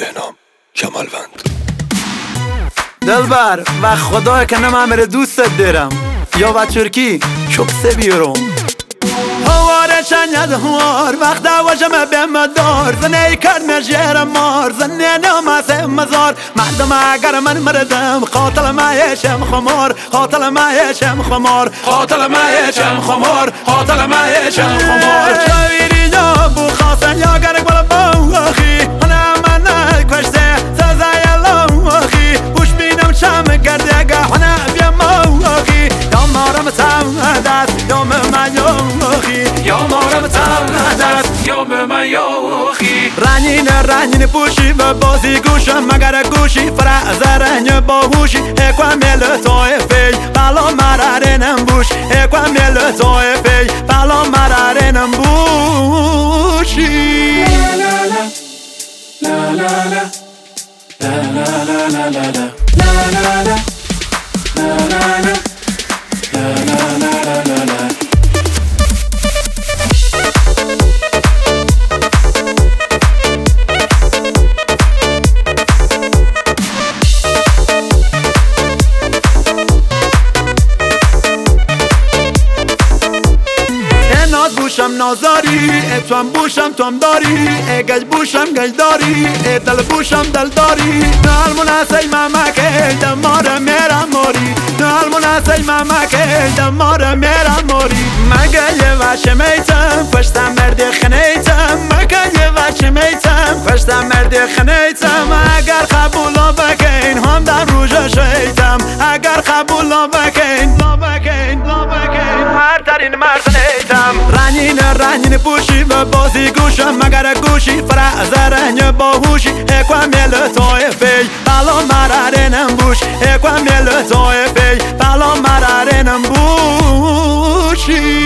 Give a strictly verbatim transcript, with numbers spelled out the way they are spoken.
بهنام کمالوند. دلبر و خدای که نمه میره دوستت دارم یا با ترکی چوبسه بیارم هواره شنید هوار وقت واجمه به مدار زنه کرد مجیر مار زنه نماسه مزار مردم اگر من مردم قاتل مایشم خمار قاتل مایشم خمار قاتل مایشم خمار قاتل مایشم خمار شویری یا بو خاصن یا گرگ بلا باو آخی هنه من کشته سزای لو آخی بوش بینم شم گرده اگه هنه بیم آخی یا مارم سم دست یا ممیوم یا مارم تم دست یا به من یوخی رنین رنین پوشی و بازی گوشم مگر گوشی فرع زرنگ باهوشی اکوام مل توی فی بالا مرارنم بوش اکوام مل توی فی بالا مرارنم بوشی لا لا لا لا لا لا لا لا لا لا لا لا بوشم نازاری اتوام بوشم توام داری گج بوشم گج داری دل بوشم دل داری نال مناسی ماما که دمار میرا موری نال مناسی ماما که دمار میرا موری مگه یه وش میتم پشتم مرد خنیتم مگه یه وش میتم پشتم مرد خنیتم اگر قبولا بکن هم در روژه شیتم اگر قبولا بکن لا بکن لا بکن مردرین مرد نیتم رنین رنین پوشی و بازی گوشم مگر گوشی فرع زرنگ باهوشی اکوام مل توی فی بالا مرارنم بوش اکوام مل توی فی بالا مرارنم بوشی